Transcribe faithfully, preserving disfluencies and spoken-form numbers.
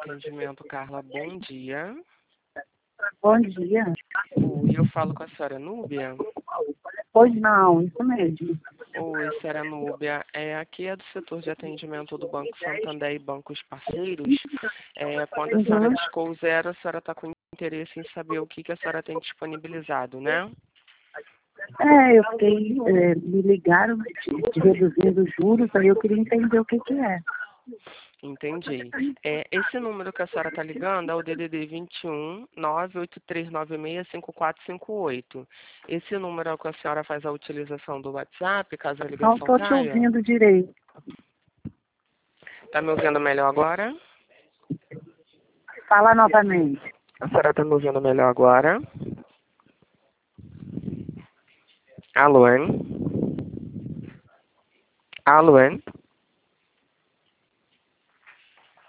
Atendimento, Carla, bom dia. Bom dia. Oi, eu falo com a senhora Núbia. Pois não, isso mesmo. Oi, senhora Núbia. É, aqui é do setor de atendimento do Banco Santander e bancos parceiros. É, quando a senhora Uhum. discou o zero, a senhora está com interesse em saber o que, que a senhora tem disponibilizado, né? É, eu fiquei, é, me ligaram de, de reduzindo os juros, aí eu queria entender o que que é. Entendi. É, esse número que a senhora está ligando é o D D D vinte e um, nove oito três nove seis, cinco quatro cinco oito. Esse número é o que a senhora faz a utilização do WhatsApp, caso a Não ligação estou te caia? ouvindo direito. Está me ouvindo melhor agora? Fala novamente. A senhora está me ouvindo melhor agora? Alô, hein? Alô, hein?